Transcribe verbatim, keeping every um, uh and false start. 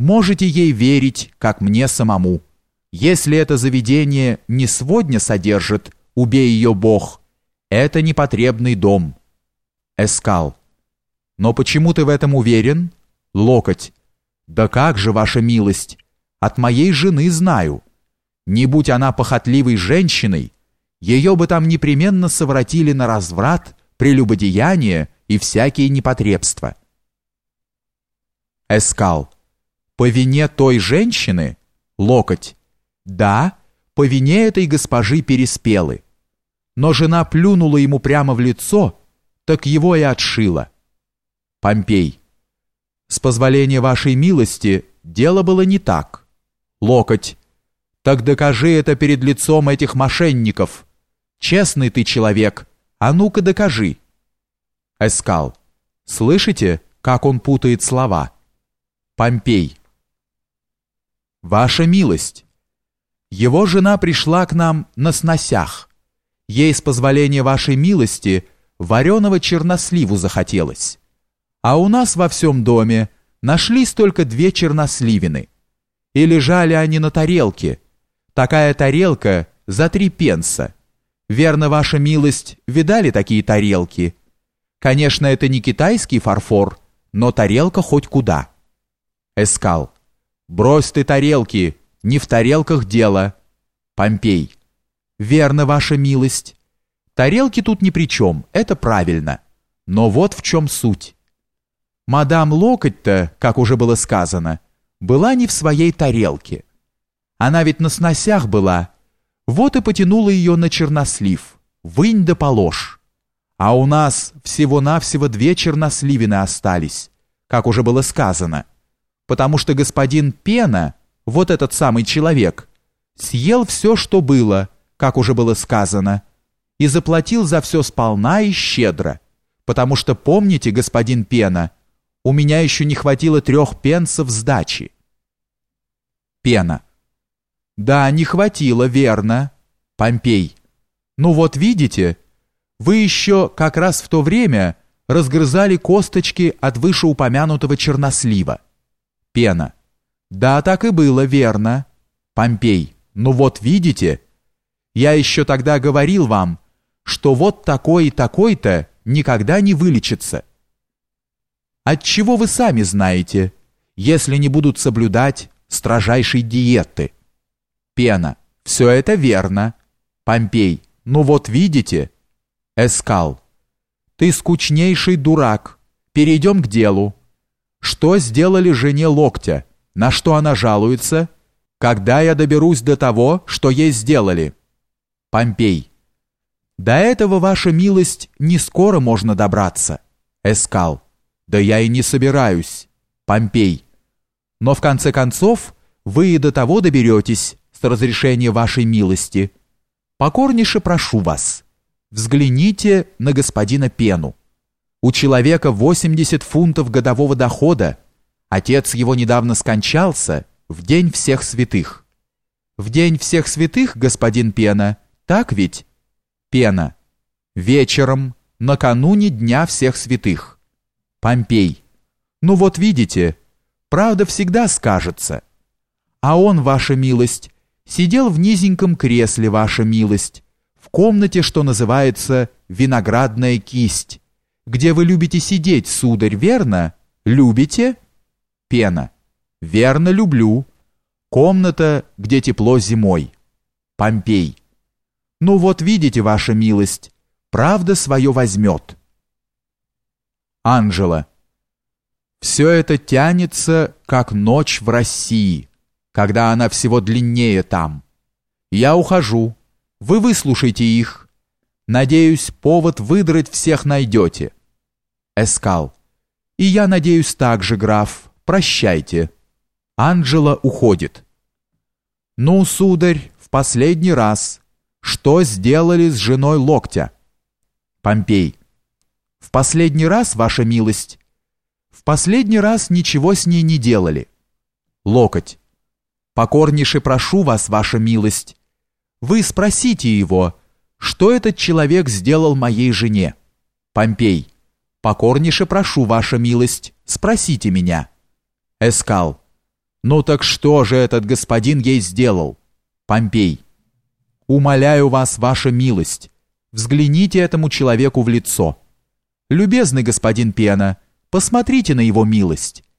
можете ей верить, как мне самому. Если это заведение не сводня содержит, убей ее Бог, это непотребный дом. Эскал. Но почему ты в этом уверен? Локоть. Да как же, ваша милость, от моей жены знаю. Не будь она похотливой женщиной, ее бы там непременно совратили на разврат, прелюбодеяние и всякие непотребства. Эскал. По вине той женщины? Локоть. Да, по вине этой госпожи Переспелы. Но жена плюнула ему прямо в лицо, так его и отшила. Помпей. С позволения вашей милости, дело было не так. Локоть. Так докажи это перед лицом этих мошенников. Честный ты человек, а ну-ка докажи. Эскал. Слышите, как он путает слова? Помпей. Ваша милость. Его жена пришла к нам на сносях. Ей, с позволения вашей милости, вареного черносливу захотелось. А у нас во всем доме нашлись только две черносливины. И лежали они на тарелке. Такая тарелка за три пенса. Верно, ваша милость, видали такие тарелки? Конечно, это не китайский фарфор, но тарелка хоть куда. Эскал. Брось ты тарелки, не в тарелках дело. Помпей. Верно, ваша милость. Тарелки тут ни при чем, это правильно. Но вот в чем суть. Мадам Локоть-то, как уже было сказано, была не в своей тарелке. Она ведь на сносях была, вот и потянула ее на чернослив. Вынь да положь. А у нас всего-навсего две черносливины остались, как уже было сказано, потому что господин Пена, вот этот самый человек, съел все, что было, как уже было сказано, и заплатил за все сполна и щедро, потому что, помните, господин Пена, у меня еще не хватило трех пенсов сдачи. Пена. Да, не хватило, верно. Помпей. Ну вот видите, вы еще как раз в то время разгрызали косточки от вышеупомянутого чернослива. Пена. Да, так и было, верно. Помпей. Ну вот видите, я еще тогда говорил вам, что вот такой и такой-то никогда не вылечится. Отчего вы сами знаете, если не будут соблюдать строжайшей диеты? Пена. Все это верно. Помпей. Ну вот видите. Эскал. Ты скучнейший дурак. Перейдем к делу. Что сделали жене Локтя? На что она жалуется? Когда я доберусь до того, что ей сделали? Помпей. До этого, ваша милость, не скоро можно добраться. Эскал. Да я и не собираюсь. Помпей. Но в конце концов вы и до того доберетесь с разрешения вашей милости. Покорнейше прошу вас, взгляните на господина Пену. У человека восемьдесят фунтов годового дохода. Отец его недавно скончался в день всех святых. В день всех святых, господин Пена, так ведь? Пена. Вечером, накануне дня всех святых. Помпей. Ну вот видите, правда всегда скажется. А он, ваша милость, сидел в низеньком кресле, ваша милость, в комнате, что называется виноградная кисть, где вы любите сидеть, сударь, верно? Любите? Пена. Верно, люблю. Комната, где тепло зимой. Помпей. Ну вот видите, ваша милость, правда свое возьмет. Анжела. Все это тянется, как ночь в России, когда она всего длиннее там. Я ухожу. Вы выслушайте их. Надеюсь, повод выдрать всех найдете. Эскал. И я надеюсь так же, граф. Прощайте. Анжела уходит. Ну, сударь, в последний раз. Что сделали с женой Локтя? Помпей. В последний раз, ваша милость? В последний раз ничего с ней не делали. Локоть. Покорнейше прошу вас, ваша милость. Вы спросите его, что этот человек сделал моей жене. Помпей. Покорнейше прошу, ваша милость, спросите меня. Эскал. Ну так что же этот господин ей сделал? Помпей. Умоляю вас, ваша милость, взгляните этому человеку в лицо. Любезный господин Пена, посмотрите на его милость.